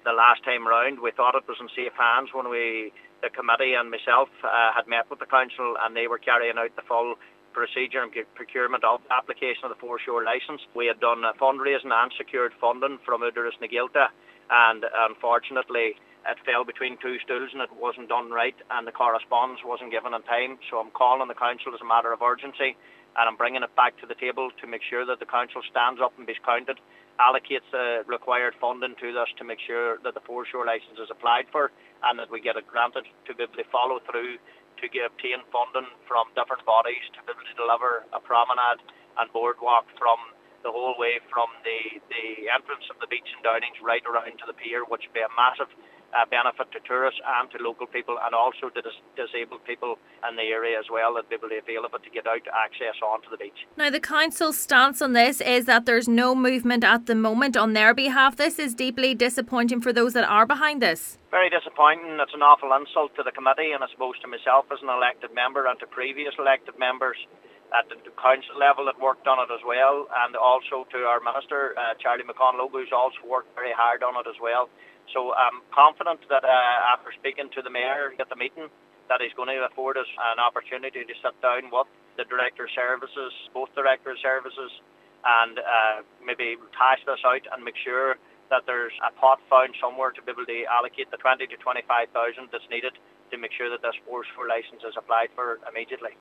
the last time round. We thought it was in safe hands when the committee and myself had met with the council, and they were carrying out the full procedure and procurement of application of the foreshore licence. We had done fundraising and secured funding from Údarás na Gaelta, and unfortunately it fell between two stools and it wasn't done right, and the correspondence wasn't given in time. So I'm calling the council as a matter of urgency, and I'm bringing it back to the table to make sure that the council stands up and is counted, allocates the required funding to us to make sure that the foreshore licence is applied for, and that we get it granted to be able to follow through to obtain funding from different bodies to be able to deliver a promenade and boardwalk from the whole way from the entrance of the beach in Downings right around to the pier, which would be a massive benefit to tourists and to local people, and also to disabled people in the area as well, that be able to avail of it to get out to access onto the beach. Now, the council's stance on this is that there's no movement at the moment on their behalf. This is deeply disappointing for those that are behind this. Very disappointing. It's an awful insult to the committee, and I suppose to myself as an elected member and to previous elected members at the council level that worked on it as well, and also to our minister, Charlie McConlogue, who's also worked very hard on it as well. So I'm confident that after speaking to the mayor at the meeting, that he's going to afford us an opportunity to sit down with the Director of Services, both Director of Services, and maybe hash this out and make sure that there's a pot found somewhere to be able to allocate the 20 to 25,000 that's needed to make sure that this foreshore licence is applied for immediately.